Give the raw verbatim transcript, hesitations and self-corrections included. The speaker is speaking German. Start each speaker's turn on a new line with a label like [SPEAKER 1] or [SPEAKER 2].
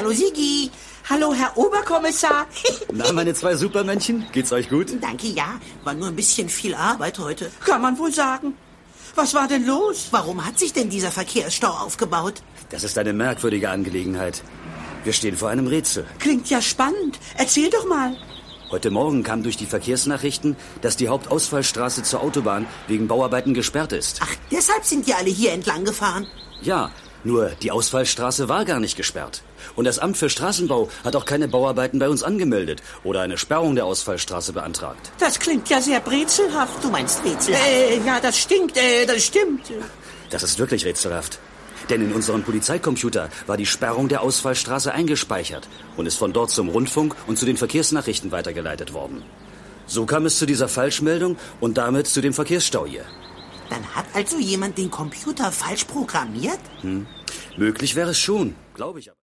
[SPEAKER 1] Hallo Sigi.
[SPEAKER 2] Hallo, Herr Oberkommissar.
[SPEAKER 3] Na, meine zwei Supermännchen, geht's euch gut?
[SPEAKER 1] Danke, ja. War nur ein bisschen viel Arbeit heute.
[SPEAKER 2] Kann man wohl sagen. Was war denn los?
[SPEAKER 1] Warum hat sich denn dieser Verkehrsstau aufgebaut?
[SPEAKER 3] Das ist eine merkwürdige Angelegenheit. Wir stehen vor einem Rätsel.
[SPEAKER 2] Klingt ja spannend. Erzähl doch mal.
[SPEAKER 3] Heute Morgen kam durch die Verkehrsnachrichten, dass die Hauptausfallstraße zur Autobahn wegen Bauarbeiten gesperrt ist.
[SPEAKER 1] Ach, deshalb sind die alle hier entlang gefahren?
[SPEAKER 3] Ja, nur die Ausfallstraße war gar nicht gesperrt. Und das Amt für Straßenbau hat auch keine Bauarbeiten bei uns angemeldet oder eine Sperrung der Ausfallstraße beantragt.
[SPEAKER 2] Das klingt ja sehr brezelhaft.
[SPEAKER 1] Du meinst rätselhaft?
[SPEAKER 2] Äh, ja, das stinkt, äh, das stimmt.
[SPEAKER 3] Das ist wirklich rätselhaft. Denn in unserem Polizeicomputer war die Sperrung der Ausfallstraße eingespeichert und ist von dort zum Rundfunk und zu den Verkehrsnachrichten weitergeleitet worden. So kam es zu dieser Falschmeldung und damit zu dem Verkehrsstau hier.
[SPEAKER 1] Dann hat also jemand den Computer falsch programmiert?
[SPEAKER 3] Hm. Möglich wäre es schon, glaube ich aber.